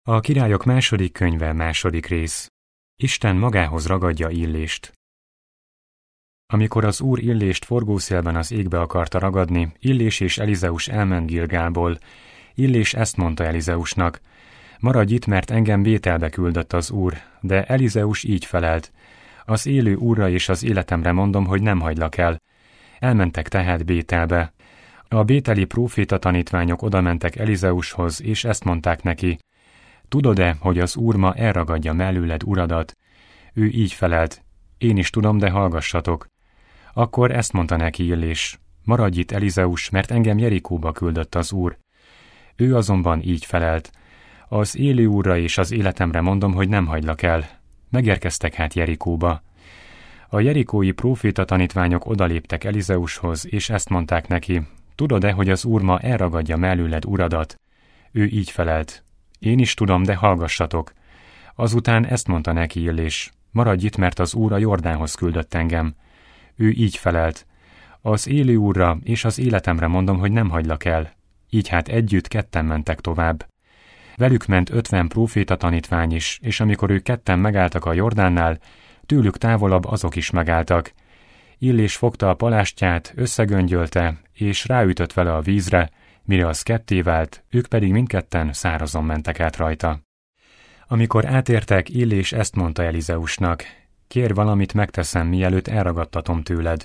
A Királyok második könyve, második rész. Isten magához ragadja Illést. Amikor az Úr Illést forgószélben az égbe akarta ragadni, Illés és Elizeus elment Gilgálból. Illés ezt mondta Elizeusnak: maradj itt, mert engem Bételbe küldött az Úr, de Elizeus így felelt: az élő Úrra és az életemre mondom, hogy nem hagylak el. Elmentek tehát Bételbe. A bételi próféta tanítványok odamentek Elizeushoz, és ezt mondták neki: tudod-e, hogy az Úr ma elragadja mellőled uradat? Ő így felelt: én is tudom, de hallgassatok. Akkor ezt mondta neki Illés: maradj itt, Elizeus, mert engem Jerikóba küldött az Úr. Ő azonban így felelt: az élő Úrra és az életemre mondom, hogy nem hagylak el. Megérkeztek hát Jerikóba. A jerikói próféta tanítványok odaléptek Elizeushoz, és ezt mondták neki: tudod-e, hogy az Úr ma elragadja mellőled uradat? Ő így felelt: én is tudom, de hallgassatok. Azután ezt mondta neki Illés: maradj itt, mert az Úr a Jordánhoz küldött engem. Ő így felelt: az élő Úrra és az életemre mondom, hogy nem hagylak el. Így hát együtt ketten mentek tovább. Velük ment 50 próféta tanítvány is, és amikor ők ketten megálltak a Jordánnál, tőlük távolabb azok is megálltak. Illés fogta a palástját, összegöngyölte, és ráütött vele a vízre, mire az ketté vált, ők pedig mindketten szárazon mentek át rajta. Amikor átértek, Illés ezt mondta Elizeusnak: kérj valamit, megteszem, mielőtt elragadtatom tőled.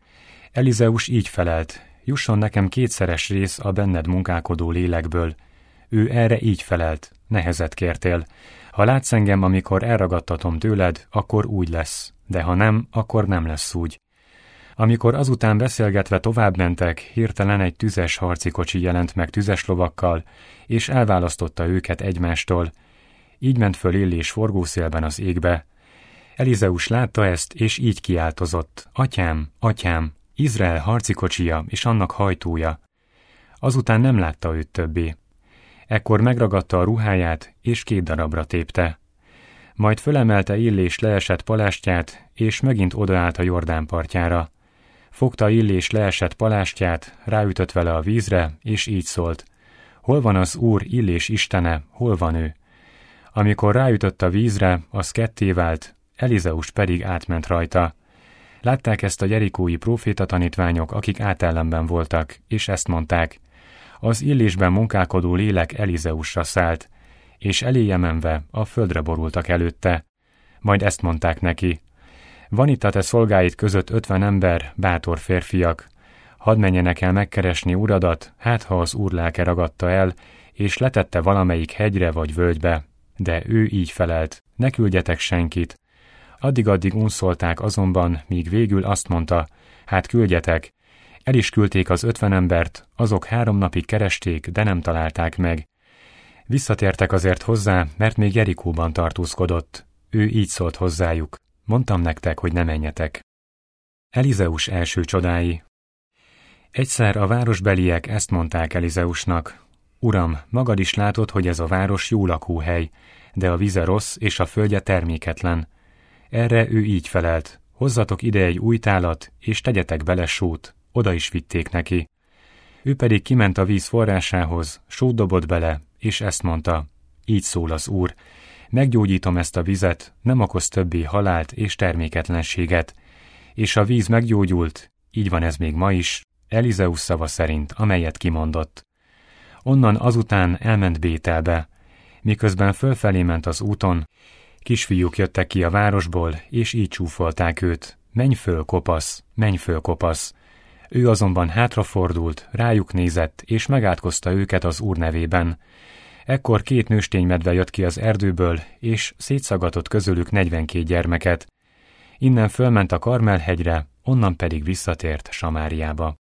Elizeus így felelt: jusson nekem 2-szeres rész a benned munkálkodó lélekből. Ő erre így felelt: nehezet kértél. Ha látsz engem, amikor elragadtatom tőled, akkor úgy lesz, de ha nem, akkor nem lesz úgy. Amikor azután beszélgetve tovább mentek, hirtelen egy tüzes harcikocsi jelent meg tüzes lovakkal, és elválasztotta őket egymástól. Így ment föl Illés forgószélben az égbe. Elizeus látta ezt, és így kiáltozott: atyám, atyám, Izrael harcikocsija és annak hajtója. Azután nem látta őt többé. Ekkor megragadta a ruháját, és 2 darabra tépte. Majd fölemelte Illés leesett palástját, és megint odaállt a Jordán partjára. Fogta Illés leesett palástját, ráütött vele a vízre, és így szólt: hol van az Úr, Illés istene, hol van ő? Amikor ráütött a vízre, az ketté vált, Elizeus pedig átment rajta. Látták ezt a jerikói próféta tanítványok, akik átellenben voltak, és ezt mondták: az Illésben munkálkodó lélek Elizeusra szállt, és eléje menve a földre borultak előtte. Majd ezt mondták neki: van itt a te szolgáid között 50 ember, bátor férfiak. Hadd menjenek el megkeresni uradat, hát ha az Úr lelke ragadta el, és letette valamelyik hegyre vagy völgybe. De ő így felelt: ne küldjetek senkit. Addig unszolták azonban, míg végül azt mondta: hát küldjetek. El is küldték az 50 embert, azok 3 napig keresték, de nem találták meg. Visszatértek azért hozzá, mert még Jerikóban tartózkodott. Ő így szólt hozzájuk: mondtam nektek, hogy ne menjetek. Elizeus első csodái. Egyszer a városbeliek ezt mondták Elizeusnak: uram, magad is látod, hogy ez a város jó lakóhely, de a vize rossz és a földje terméketlen. Erre ő így felelt: hozzatok ide egy új tálat, és tegyetek bele sót. Oda is vitték neki. Ő pedig kiment a víz forrásához, sót dobott bele, és ezt mondta: így szól az Úr, meggyógyítom ezt a vizet, nem okoz többé halált és terméketlenséget. És a víz meggyógyult, így van ez még ma is, Elizeus szava szerint, amelyet kimondott. Onnan azután elment Bételbe. Miközben fölfelé ment az úton, kisfiúk jöttek ki a városból, és így csúfolták őt: menj föl, kopasz, menj föl, kopasz. Ő azonban hátrafordult, rájuk nézett, és megátkozta őket az Úr nevében. Ekkor 2 nősténymedve jött ki az erdőből, és szétszagatott közülük 42 gyermeket. Innen fölment a Karmel-hegyre, onnan pedig visszatért Samáriába.